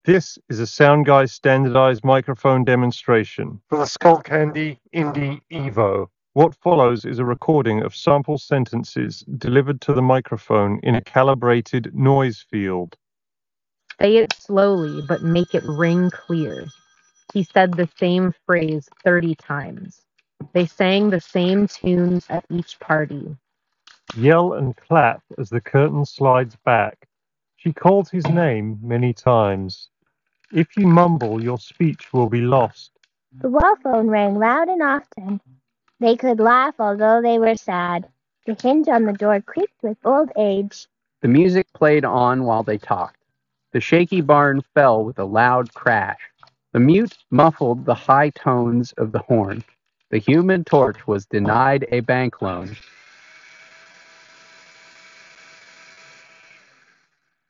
This is a Soundguy standardized microphone demonstration for the Skullcandy Indie Evo. What follows is a recording of sample sentences delivered to the microphone in a calibrated noise field. Say it slowly, but make it ring clear. He said the same phrase 30 times. They sang the same tunes at each party. Yell and clap as the curtain slides back. She called his name many times. If you mumble, your speech will be lost. The wall phone rang loud and often. They could laugh although they were sad. The hinge on the door creaked with old age. The music played on while they talked. The shaky barn fell with a loud crash. The mute muffled the high tones of the horn. The Human Torch was denied a bank loan.